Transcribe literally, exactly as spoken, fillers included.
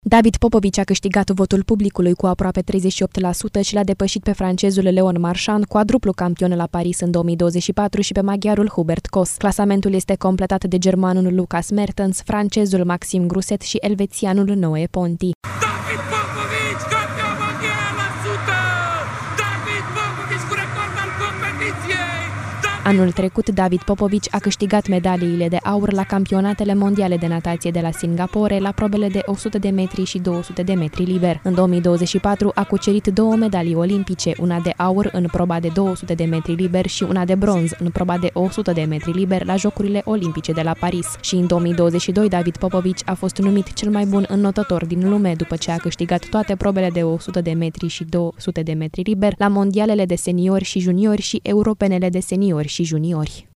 David Popovici a câștigat votul publicului cu aproape treizeci și opt la sută și l-a depășit pe francezul Leon Marchand, quadruplu campion la Paris în două mii douăzeci și patru, și pe maghiarul Hubert Kos. Clasamentul este completat de germanul Lucas Mertens, francezul Maxime Grousset și elvețianul Noe Ponti. David Popovici, campion mondial la sută! David Popovici cu record al competiției! Anul trecut, David Popovici a câștigat medaliile de aur la campionatele mondiale de natație de la Singapore, la probele de o sută de metri și două sute de metri liber. În două mii douăzeci și patru a cucerit două medalii olimpice, una de aur în proba de două sute de metri liber și una de bronz în proba de o sută de metri liber la Jocurile Olimpice de la Paris. Și în două mii douăzeci și doi, David Popovici a fost numit cel mai bun înotător din lume după ce a câștigat toate probele de o sută de metri și două sute de metri liber la mondialele de seniori și juniori și europenele de seniori și juniori.